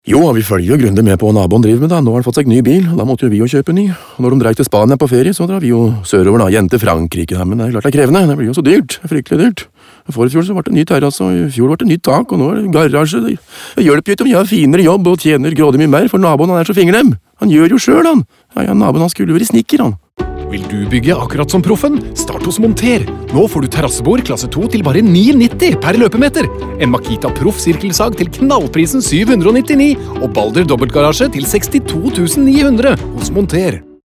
Jo, vi følger jo grundig med på hva naboen driver med da. Nå har han fått seg ny bil, og da måtte jo vi jo kjøpe ny. Og når de dreier til Spania på ferie, så drar vi jo sørover da, igjen til Frankrike. Da. Men det er klart det er krevende, det blir jo så dyrt, fryktelig dyrt. Forrige fjor så ble det ny terrasse, og i fjor ble det nytt tak, og nå er det garasje. Det hjelper jo ikke om jeg har finere jobb og tjener grådig mye mer, for naboen han er så fingernem. Han gjør jo selv, han. Ja, naboen han skulle vært snekker, han. Vil du bygge akkurat som proffen? Start hos Monter. Nå får du terrassebord klasse 2 til bare 9,90 per løpemeter. En Makita Proff sirkelsag til knallprisen 799, og Balder dobbeltgarasje til 62 900 hos Monter.